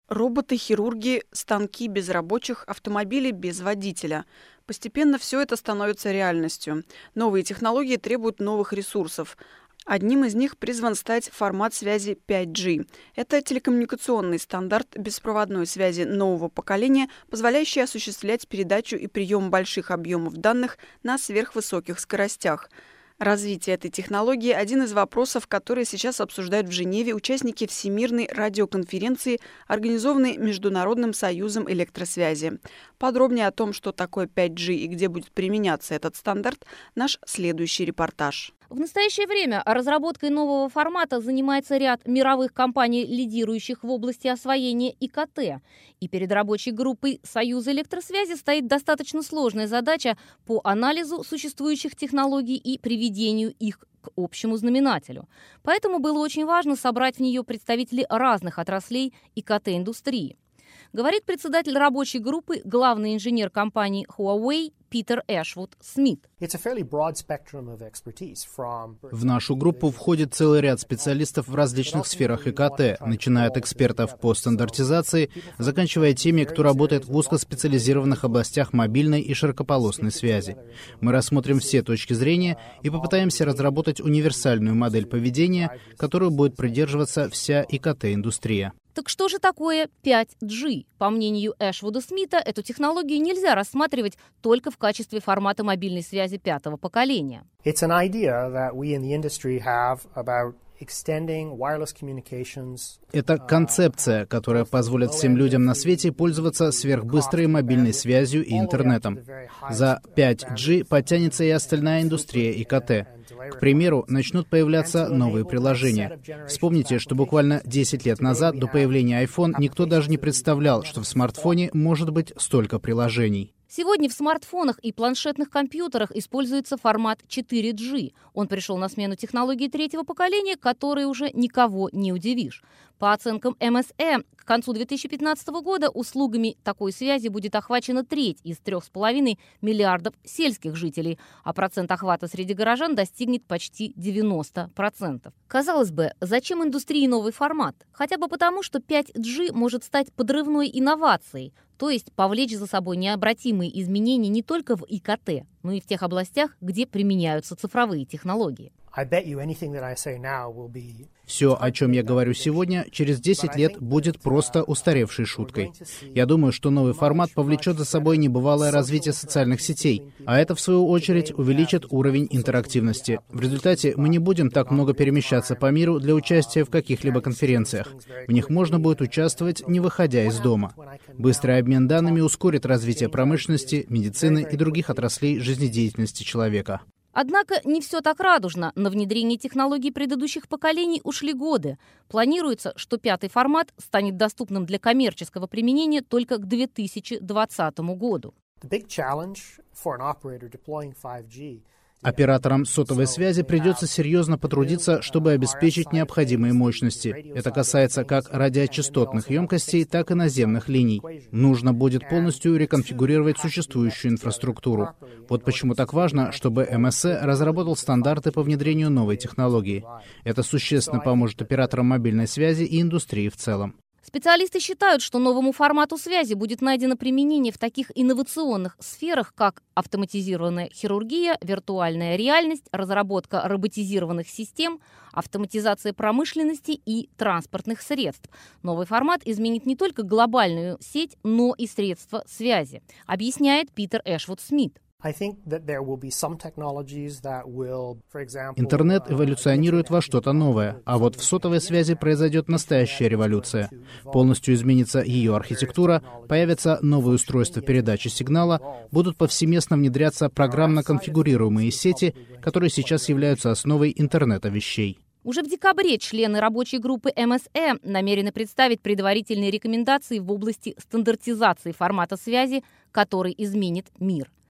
Роботы, хирурги, станки без рабочих, автомобили без водителя. Постепенно все это становится реальностью. Новые технологии требуют новых ресурсов. Одним из них призван стать формат связи 5G. Это телекоммуникационный стандарт беспроводной связи нового поколения, позволяющий осуществлять передачу и прием больших объемов данных на сверхвысоких скоростях. Развитие этой технологии – один из вопросов, которые сейчас обсуждают в Женеве участники Всемирной радиоконференции, организованной Международным союзом электросвязи. Подробнее о том, что такое 5G и где будет применяться этот стандарт, наш следующий репортаж. В настоящее время разработкой нового формата занимается ряд мировых компаний, лидирующих в области освоения ИКТ. И перед рабочей группой Союза электросвязи стоит достаточно сложная задача по анализу существующих технологий и приведению их к общему знаменателю. Поэтому было очень важно собрать в нее представителей разных отраслей ИКТ-индустрии. Говорит председатель рабочей группы, главный инженер компании Huawei Питер Эшвуд Смит. В нашу группу входит целый ряд специалистов в различных сферах ИКТ, начиная от экспертов по стандартизации, заканчивая теми, кто работает в узкоспециализированных областях мобильной и широкополосной связи. Мы рассмотрим все точки зрения и попытаемся разработать универсальную модель поведения, которую будет придерживаться вся ИКТ-индустрия. Так что же такое 5G? По мнению Эшвуда Смита, эту технологию нельзя рассматривать только в качестве формата мобильной связи пятого поколения. Это концепция, которая позволит всем людям на свете пользоваться сверхбыстрой мобильной связью и интернетом. За 5G подтянется и остальная индустрия ИКТ. К примеру, начнут появляться новые приложения. Вспомните, что буквально 10 лет назад, до появления iPhone, никто даже не представлял, что в смартфоне может быть столько приложений. Сегодня в смартфонах и планшетных компьютерах используется формат 4G. Он пришел на смену технологии третьего поколения, которые уже никого не удивишь. По оценкам МСЭ, к концу 2015 года услугами такой связи будет охвачена треть из 3,5 миллиардов сельских жителей, а процент охвата среди горожан достигнет почти 90%. Казалось бы, зачем индустрии новый формат? Хотя бы потому, что 5G может стать подрывной инновацией, то есть повлечь за собой необратимые изменения не только в ИКТ, но и в тех областях, где применяются цифровые технологии. Все, о чем я говорю сегодня, через 10 лет будет просто устаревшей шуткой. Я думаю, что новый формат повлечет за собой небывалое развитие социальных сетей, а это, в свою очередь, увеличит уровень интерактивности. В результате мы не будем так много перемещаться по миру для участия в каких-либо конференциях. В них можно будет участвовать, не выходя из дома. Быстрый обмен данными ускорит развитие промышленности, медицины и других отраслей жизнедеятельности человека. Однако не все так радужно. На внедрение технологий предыдущих поколений ушли годы. Планируется, что пятый формат станет доступным для коммерческого применения только к 2020 году. Операторам сотовой связи придется серьезно потрудиться, чтобы обеспечить необходимые мощности. Это касается как радиочастотных емкостей, так и наземных линий. Нужно будет полностью реконфигурировать существующую инфраструктуру. Вот почему так важно, чтобы МСЭ разработал стандарты по внедрению новой технологии. Это существенно поможет операторам мобильной связи и индустрии в целом. Специалисты считают, что новому формату связи будет найдено применение в таких инновационных сферах, как автоматизированная хирургия, виртуальная реальность, разработка роботизированных систем, автоматизация промышленности и транспортных средств. Новый формат изменит не только глобальную сеть, но и средства связи, объясняет Питер Эшвуд Смит. Интернет эволюционирует во что-то новое, а вот в сотовой связи произойдет настоящая революция. Полностью изменится ее архитектура, появятся новые устройства передачи сигнала, будут повсеместно внедряться программно конфигурируемые сети, которые сейчас являются основой интернета вещей. Уже в декабре члены рабочей группы МСЭ намерены представить предварительные рекомендации в области стандартизации формата связи, который изменит мир.